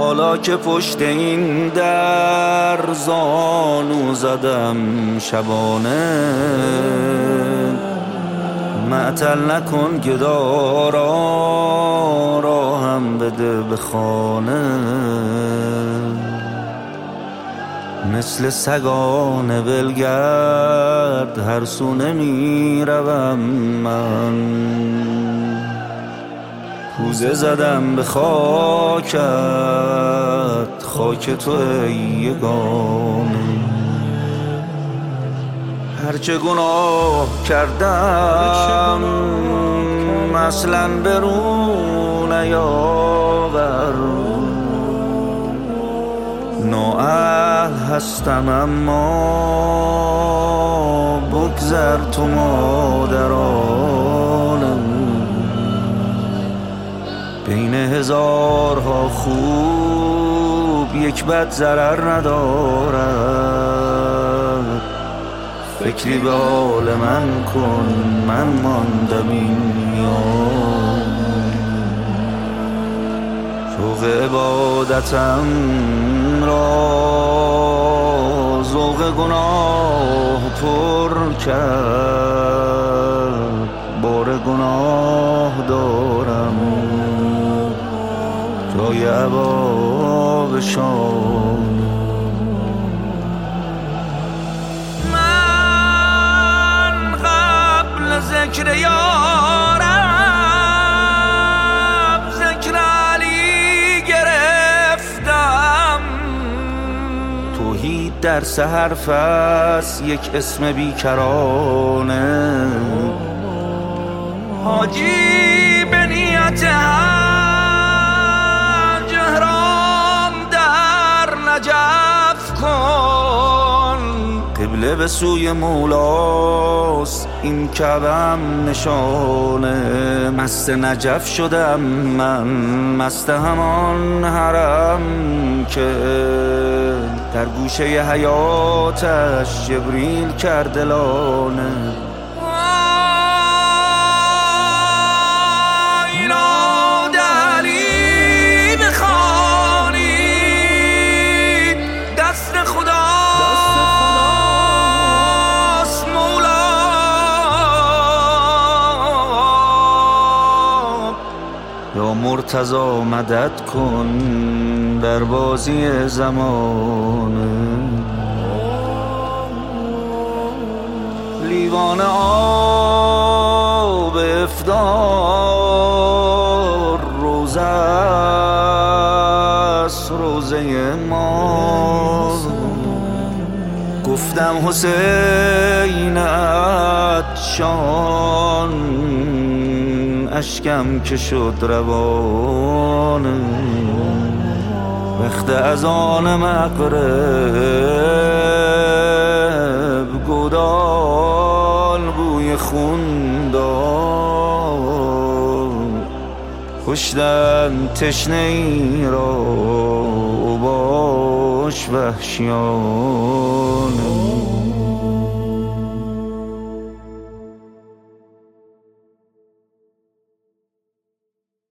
حالا که پشت این در زانو زدم شبانه، معطل نکن گدارا راهم بده به خانه. مثل سگان ولگرد هر سونه می روم من، کوزه زدم به خاکت، خاک تو ای یگانه. هرچه گناه کردم اصلاً برو نیاور، نااهل هستم اما بگذر تو مادرانه. بین هزارها خوب یک بد ضرر ندارد، فکری به حال من کن من ماندم این میان. شوق عبادتم را ذوق گناه پر کرد، بار گناه دارم جای عبا به شام. من قبل ذکر یارم ذکر علی گرفتم، توحید در سحر فس یک اسم بیکرانه. حاجی به نیت حج احرام در نجف کن، قبله به سوی مولاست این کعبم نشانه. مست نجف شدم من، مست همان حرم که در گوشه حیاتش جبریل کرد لانه. یا مرتضی مدد کن در بازی زمانه. لیوان آب افطار روزه است روزه ما. گفتم حسین عطشان اشکم که شد روانه. وقت اذان مغرب گودال بوی خون داد، کشتن تشنه ای را باش وحشیانه.